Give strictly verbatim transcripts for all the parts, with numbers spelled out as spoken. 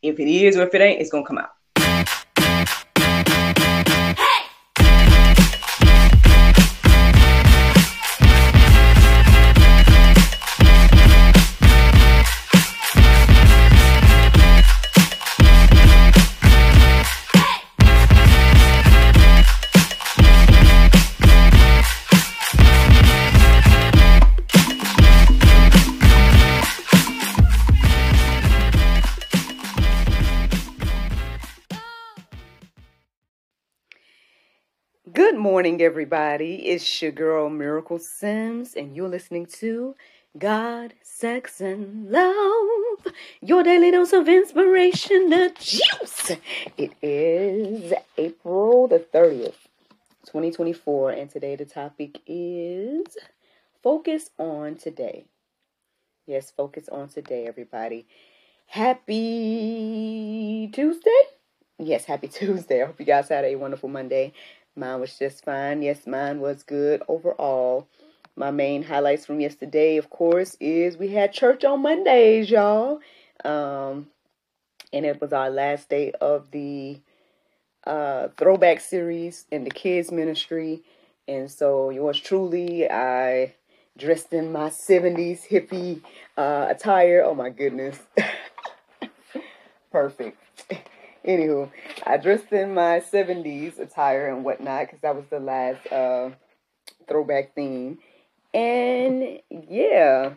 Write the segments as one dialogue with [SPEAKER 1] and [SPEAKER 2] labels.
[SPEAKER 1] If it is or if it ain't, it's going to come out. Good morning, everybody. It's your girl, Miracle Sims, and you're listening to God, Sex, and Love, your daily dose of inspiration, the juice. It is April the thirtieth, twenty twenty-four, and today the topic is Focus on Today. Yes, focus on today, everybody. Happy Tuesday? Yes, happy Tuesday. I hope you guys had a wonderful Monday. Mine was just fine. Yes, mine was good overall. My main highlights from yesterday, of course, is we had church on Mondays, y'all. Um, and it was our last day of the uh, throwback series in the kids ministry. And so yours truly, I dressed in my seventies hippie uh, attire. Oh, my goodness. Perfect. Anywho, I dressed in my seventies attire and whatnot because that was the last uh, throwback theme. And yeah,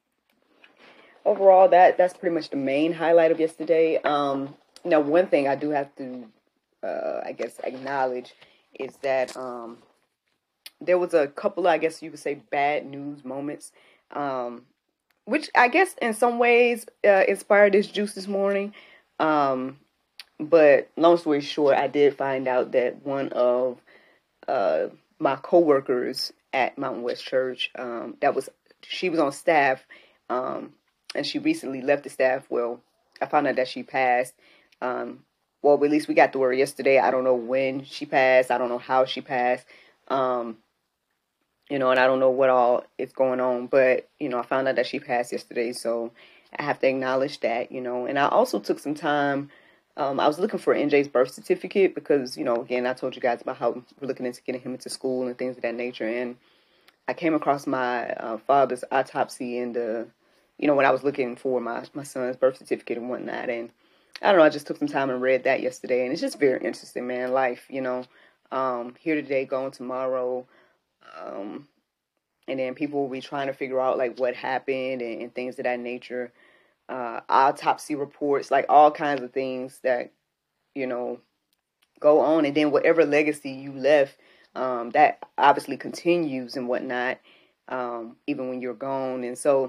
[SPEAKER 1] overall, that that's pretty much the main highlight of yesterday. Um, now, one thing I do have to, uh, I guess, acknowledge is that um, there was a couple, I guess you could say, bad news moments, um, which I guess in some ways uh, inspired this juice this morning. Um, But long story short, I did find out that one of uh, my coworkers at Mountain West Church, um, that was she was on staff, um, and she recently left the staff. Well, I found out that she passed. Um, well, at least we got the word yesterday. I don't know when she passed. I don't know how she passed. Um, you know, and I don't know what all is going on. But you know, I found out that she passed yesterday, so I have to acknowledge that. You know, and I also took some time. Um, I was looking for N J's birth certificate because, you know, again, I told you guys about how we're looking into getting him into school and things of that nature. And I came across my uh, father's autopsy and, uh, you know, when I was looking for my, my son's birth certificate and whatnot. And I don't know, I just took some time and read that yesterday. And it's just very interesting, man. Life, you know, um, here today, gone tomorrow. Um, and then people will be trying to figure out, like, what happened and, and things of that nature. Uh, autopsy reports, like all kinds of things that, you know, go on. And then whatever legacy you left, um, that obviously continues and whatnot, um, even when you're gone. And so,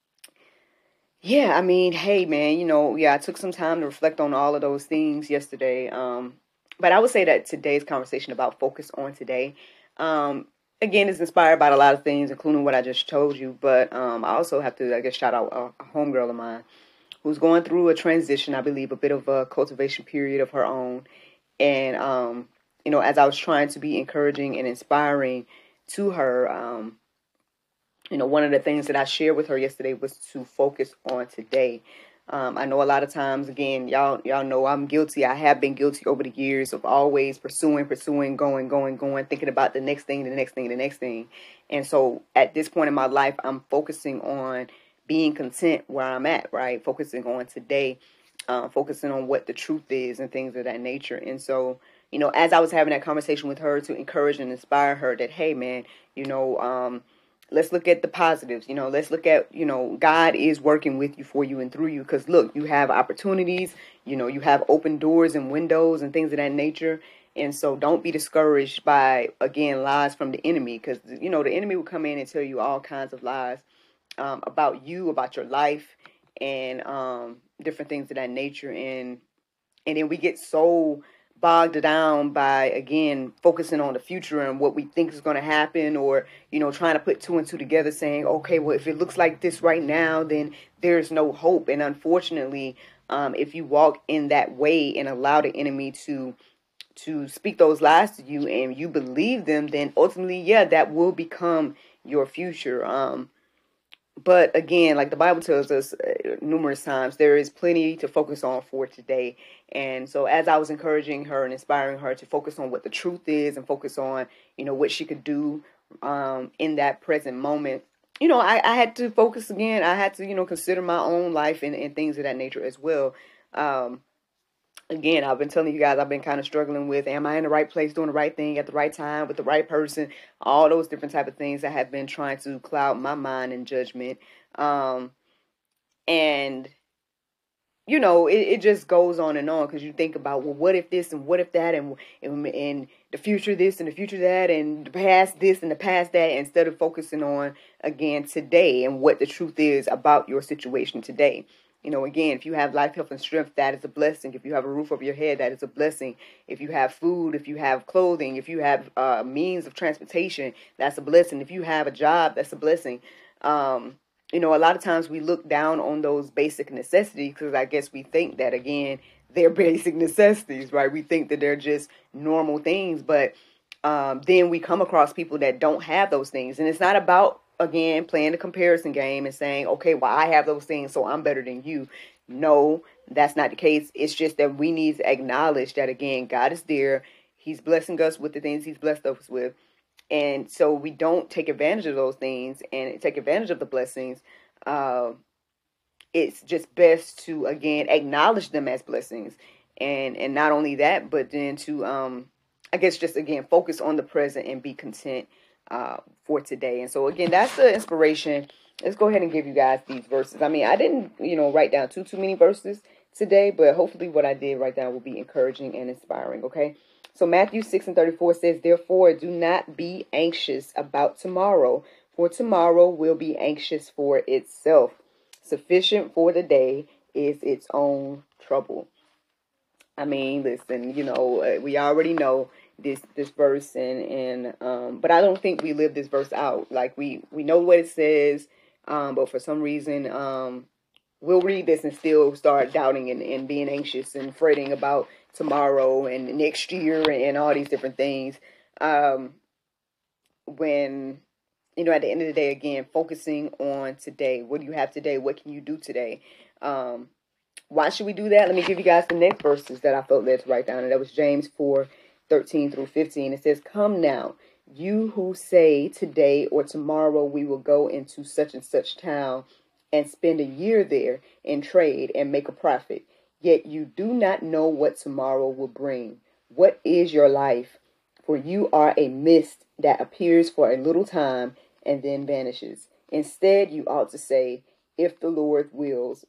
[SPEAKER 1] yeah, I mean, hey, man, you know, yeah, I took some time to reflect on all of those things yesterday. Um, but I would say that today's conversation about focus on today, um, again, is inspired by a lot of things, including what I just told you. But um, I also have to, I guess, shout out a, a homegirl of mine who's going through a transition, I believe, a bit of a cultivation period of her own. And, um, you know, as I was trying to be encouraging and inspiring to her, um, you know, one of the things that I shared with her yesterday was to focus on today. Um, I know a lot of times, again, y'all y'all know I'm guilty. I have been guilty over the years of always pursuing, pursuing, going, going, going, thinking about the next thing, the next thing, the next thing. And so at this point in my life, I'm focusing on being content where I'm at, right? Focusing on today, uh, focusing on what the truth is and things of that nature. And so, you know, as I was having that conversation with her to encourage and inspire her that, hey, man, you know, um, let's look at the positives, you know, let's look at, you know, God is working with you, for you, and through you. Because, look, you have opportunities, you know, you have open doors and windows and things of that nature. And so don't be discouraged by, again, lies from the enemy. Because, you know, the enemy will come in and tell you all kinds of lies um, about you, about your life, and um, different things of that nature. And, and then we get so bogged down by, again, focusing on the future and what we think is going to happen, or, you know, trying to put two and two together saying, okay, well, if it looks like this right now, then there's no hope. And unfortunately, um, if you walk in that way and allow the enemy to to speak those lies to you and you believe them, then ultimately, yeah, that will become your future. Um, but again, like the Bible tells us uh, numerous times, there is plenty to focus on for today. And so, as I was encouraging her and inspiring her to focus on what the truth is and focus on, you know, what she could do um, in that present moment, you know, I, I had to focus again. I had to, you know, consider my own life and, and things of that nature as well. Um, again, I've been telling you guys, I've been kind of struggling with, am I in the right place, doing the right thing at the right time with the right person? All those different type of things that have been trying to cloud my mind and judgment. Um, and you know, it, it just goes on and on because you think about, well, what if this and what if that and, and and the future this and the future that and the past this and the past that, instead of focusing on, again, today and what the truth is about your situation today. You know, again, if you have life, health, and strength, that is a blessing. If you have a roof over your head, that is a blessing. If you have food, if you have clothing, if you have uh, means of transportation, that's a blessing. If you have a job, that's a blessing. Um, you know, a lot of times we look down on those basic necessities because I guess we think that, again, they're basic necessities, right? We think that they're just normal things, but um, then we come across people that don't have those things. And it's not about, again, playing the comparison game and saying, okay, well, I have those things, so I'm better than you. No, that's not the case. It's just that we need to acknowledge that, again, God is there. He's blessing us with the things he's blessed us with. And so we don't take advantage of those things and take advantage of the blessings. Uh, it's just best to, again, acknowledge them as blessings. And and not only that, but then to, um, I guess, just, again, focus on the present and be content uh, for today. And so, again, that's the inspiration. Let's go ahead and give you guys these verses. I mean, I didn't, you know, write down too, too many verses today, but hopefully what I did write down will be encouraging and inspiring, okay? So Matthew six and thirty-four says, therefore, do not be anxious about tomorrow, for tomorrow will be anxious for itself. Sufficient for the day is its own trouble. I mean, listen, you know, uh, we already know this this verse, and, and um, but I don't think we live this verse out. Like, we, we know what it says, um, but for some reason, um, we'll read this and still start doubting and, and being anxious and fretting about tomorrow and next year and, and all these different things. Um, when, you know, at the end of the day, again, focusing on today. What do you have today? What can you do today? Um, why should we do that? Let me give you guys the next verses that I felt led to write down. And that was James four, thirteen through fifteen. It says, come now, you who say today or tomorrow we will go into such and such town and spend a year there in trade and make a profit. Yet you do not know what tomorrow will bring. What is your life? For you are a mist that appears for a little time and then vanishes. Instead, you ought to say, if the Lord wills,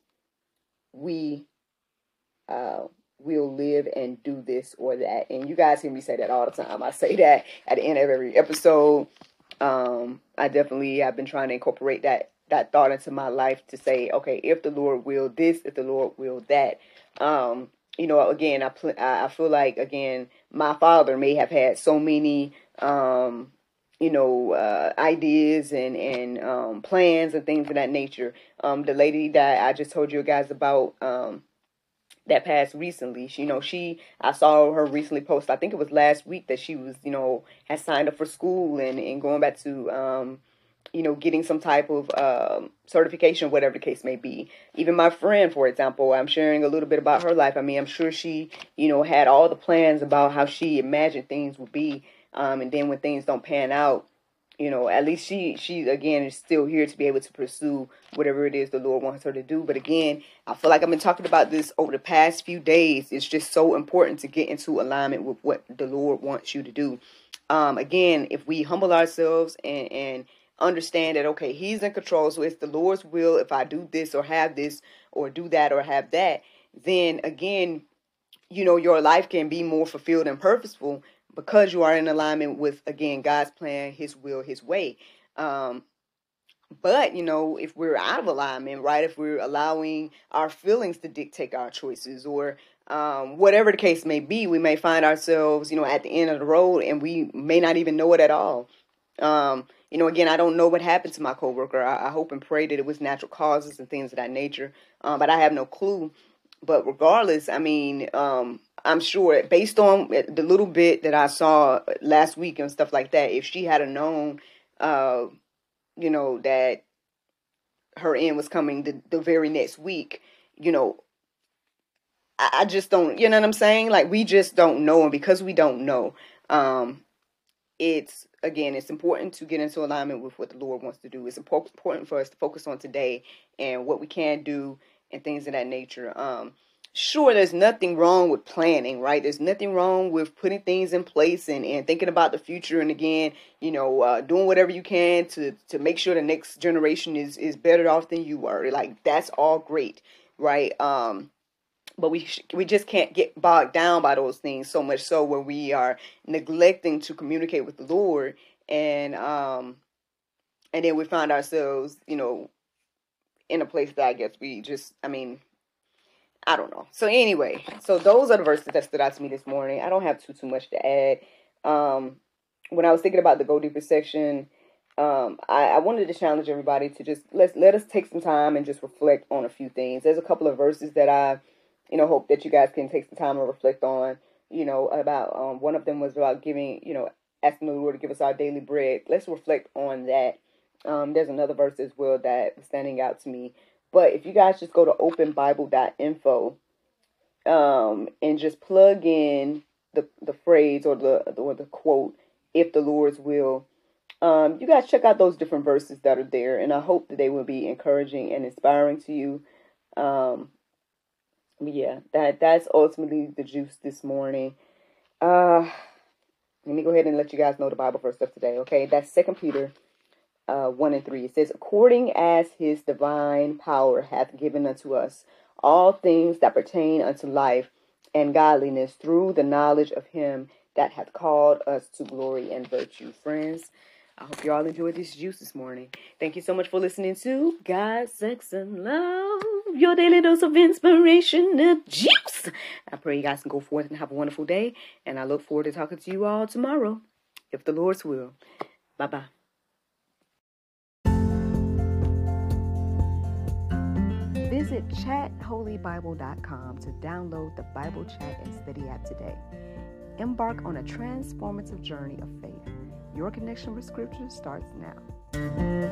[SPEAKER 1] we uh, will live and do this or that. And you guys hear me say that all the time. I say that at the end of every episode. Um, I definitely have been trying to incorporate that that thought into my life to say, okay, if the Lord will this, if the Lord will that. Um, you know, again, I pl- I feel like, again, my father may have had so many, um, you know, uh, ideas and, and um, plans and things of that nature. Um, the lady that I just told you guys about, um, that passed recently, she, you know, she, I saw her recently post, I think it was last week, that she was, you know, had signed up for school and, and going back to, um, you know, getting some type of um, certification, whatever the case may be. Even my friend, for example, I'm sharing a little bit about her life. I mean, I'm sure she, you know, had all the plans about how she imagined things would be. Um, and then when things don't pan out, you know, at least she, she, again, is still here to be able to pursue whatever it is the Lord wants her to do. But again, I feel like I've been talking about this over the past few days. It's just so important to get into alignment with what the Lord wants you to do. Um, again, if we humble ourselves and, and understand that, okay, he's in control, so it's the Lord's will if I do this or have this or do that or have that, then again, you know, your life can be more fulfilled and purposeful because you are in alignment with, again, God's plan, his will, his way. Um, but, you know, if we're out of alignment, right, if we're allowing our feelings to dictate our choices or um, whatever the case may be, we may find ourselves, you know, at the end of the road and we may not even know it at all. Um, you know, again, I don't know what happened to my coworker. I, I hope and pray that it was natural causes and things of that nature, um, but I have no clue. But regardless, I mean, um, I'm sure based on the little bit that I saw last week and stuff like that, if she had known, uh, you know, that her end was coming the, the very next week, you know, I, I just don't, you know what I'm saying? Like, we just don't know. And because we don't know, um, it's, again, it's important to get into alignment with what the Lord wants to do. It's important for us to focus on today and what we can do and things of that nature. Um, sure, there's nothing wrong with planning, right? There's nothing wrong with putting things in place and, and thinking about the future. And again, you know, uh, doing whatever you can to, to make sure the next generation is, is better off than you were. Like, that's all great, right? Um, But we sh- we just can't get bogged down by those things so much so where we are neglecting to communicate with the Lord, and um and then we find ourselves, you know, in a place that I guess we just, I mean, I don't know. So anyway, so those are the verses that stood out to me this morning. I don't have too too much to add. Um, when I was thinking about the Go Deeper section, um, I, I wanted to challenge everybody to just let let us take some time and just reflect on a few things. There's a couple of verses that I you know, hope that you guys can take some time and reflect on, you know, about, um, one of them was about giving, you know, asking the Lord to give us our daily bread. Let's reflect on that. Um, there's another verse as well that was standing out to me. But if you guys just go to open bible dot info, um, and just plug in the, the phrase or the, or the quote, if the Lord's will, um, you guys check out those different verses that are there. And I hope that they will be encouraging and inspiring to you. Um, Yeah, that that's ultimately the juice this morning. Uh, let me go ahead and let you guys know the Bible verse of today, okay? That's Second Peter uh, one and three. It says, according as his divine power hath given unto us all things that pertain unto life and godliness through the knowledge of him that hath called us to glory and virtue. Friends, I hope you all enjoyed this juice this morning. Thank you so much for listening to God, Sex, and Love, your daily dose of inspiration and juice. I pray you guys can go forth and have a wonderful day, and I look forward to talking to you all tomorrow, if the Lord's will. Bye-bye. Visit chat holy bible dot com to download the Bible Chat and Study app today. Embark on a transformative journey of faith. Your connection with Scripture starts now.